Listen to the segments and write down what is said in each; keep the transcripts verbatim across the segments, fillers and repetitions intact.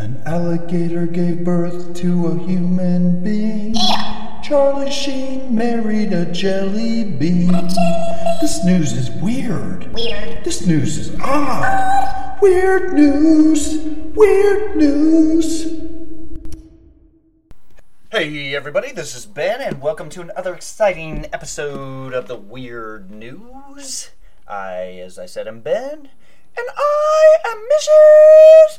An alligator gave birth to a human being. Yeah. Charlie Sheen married a jelly bean. This news is weird. Weird. This news is odd. Weird news. Weird news. Hey everybody, this is Ben, and welcome to another exciting episode of the Weird News. I, as I said, am Ben, and I am Missus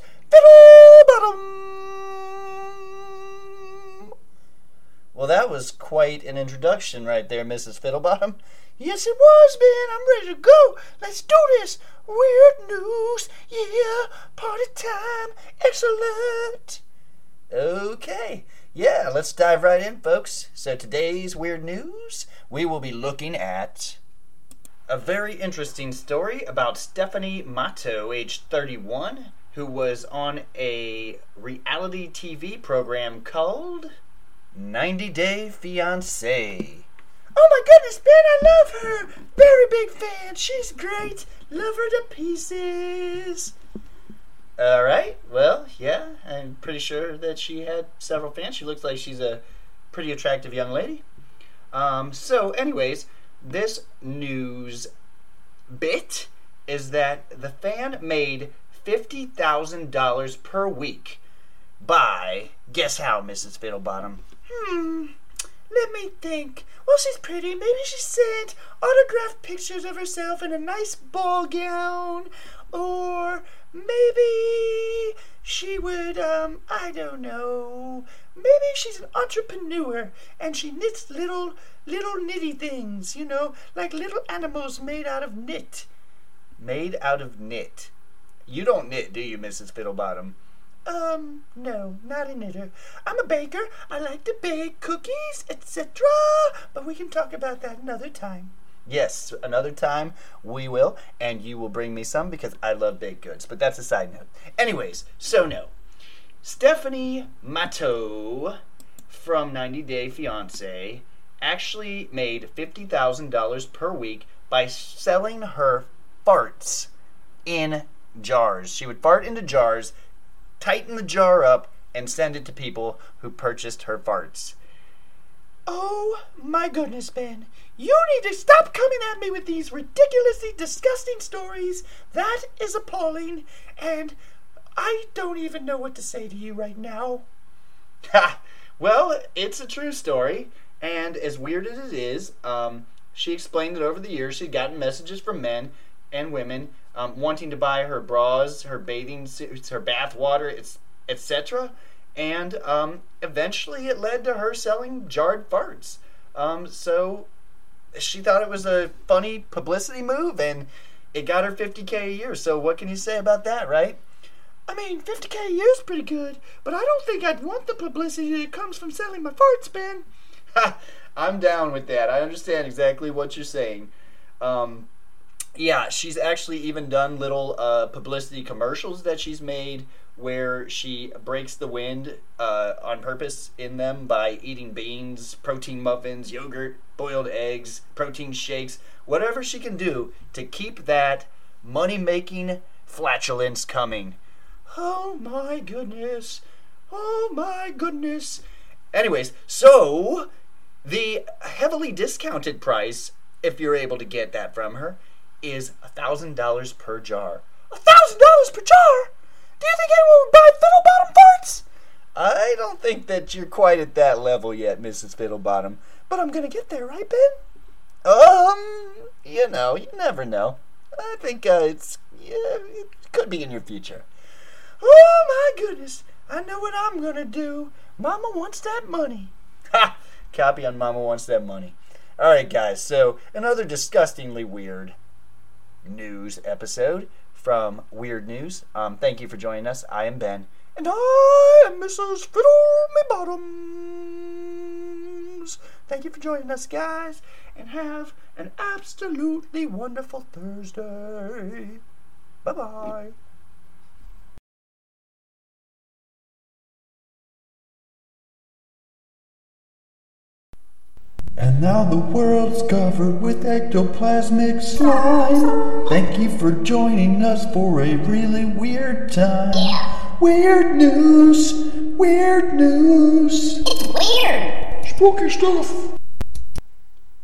Fiddlebottom. Well, that was quite an introduction right there, Missus Fiddlebottom. Yes, it was, Ben. I'm ready to go. Let's do this. Weird News. Yeah, party time. Excellent. Okay. Yeah, let's dive right in, folks. So today's Weird News, we will be looking at a very interesting story about Stephanie Matto, age thirty-one, who was on a reality T V program called ninety Day Fiancé. Oh my goodness, Ben, I love her. Very big fan. She's great. Love her to pieces. Alright, well, yeah, I'm pretty sure that she had several fans. She looks like she's a pretty attractive young lady. Um, so, anyways, this news bit is that the fan made fifty thousand dollars per week by, guess how, Missus Fiddlebottom? Hmm, let me think. Well, she's pretty. Maybe she sent autographed pictures of herself in a nice ball gown. Or maybe she would, um, I don't know. Maybe she's an entrepreneur and she knits little, little knitty things, you know, like little animals made out of knit. Made out of knit. You don't knit, do you, Missus Fiddlebottom? Um, no, not a knitter. I'm a baker. I like to bake cookies, et cetera. But we can talk about that another time. Yes, another time we will, and you will bring me some because I love baked goods. But that's a side note. Anyways, so no. Stephanie Matto from ninety Day Fiancé actually made fifty thousand dollars per week by selling her farts in jars. She would fart into jars, tighten the jar up, and send it to people who purchased her farts. Oh my goodness, Ben. You need to stop coming at me with these ridiculously disgusting stories. That is appalling, and I don't even know what to say to you right now. Ha! Well, it's a true story, and as weird as it is, um, she explained that over the years she'd gotten messages from men and women um, wanting to buy her bras, her bathing suits, her bath water, et cetera, and um, eventually it led to her selling jarred farts. Um, so she thought it was a funny publicity move, and it got her fifty K a year. So what can you say about that, right? I mean, fifty K a year is pretty good, but I don't think I'd want the publicity that comes from selling my farts, Ben. Ha! I'm down with that. I understand exactly what you're saying. Um, yeah, she's actually even done little uh, publicity commercials that she's made where she breaks the wind uh, on purpose in them by eating beans, protein muffins, yogurt, boiled eggs, protein shakes, whatever she can do to keep that money-making flatulence coming. Oh my goodness. Oh my goodness. Anyways, so the heavily discounted price, if you're able to get that from her, is one thousand dollars per jar. one thousand dollars per jar? Do you think anyone would buy Fiddlebottom farts? I don't think that you're quite at that level yet, Missus Fiddlebottom. But I'm going to get there, right, Ben? Um, you know, you never know. I think uh, it's, yeah, it could be in your future. Oh, my goodness. I know what I'm going to do. Mama wants that money. Ha! Copy on Mama wants that money. All right, guys, so another disgustingly weird news episode from Weird News. Um, thank you for joining us. I am Ben. And I am Missus Fiddle-me-bottoms. Thank you for joining us, guys. And have an absolutely wonderful Thursday. Bye-bye. And now the world's covered with ectoplasmic slime. Thank you for joining us for a really weird time. Yeah. Weird news. Weird news. It's weird. Spooky stuff.